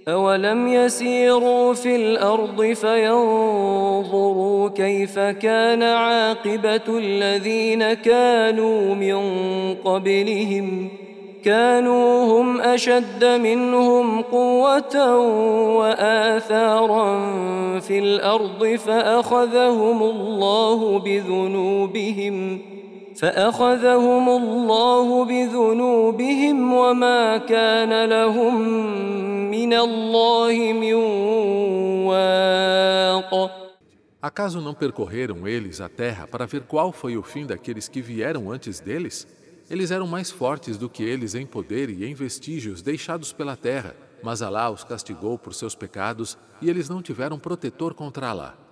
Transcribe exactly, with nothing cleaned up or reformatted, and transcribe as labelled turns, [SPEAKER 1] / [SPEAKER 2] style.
[SPEAKER 1] أولم يسيروا في الأرض فينظروا كيف كان عاقبة الذين كانوا من قبلهم كانوا هم أشد منهم قوة وآثارا في الأرض فأخذهم الله بذنوبهم فأخذهم الله بذنوبهم وما كان لهم من الله من واق.
[SPEAKER 2] Acaso não percorreram eles a terra para ver qual foi o fim daqueles que vieram antes deles? Eles eram mais fortes do que eles em poder e em vestígios deixados pela terra, mas Alá os castigou por seus pecados e eles não tiveram protetor contra Alá.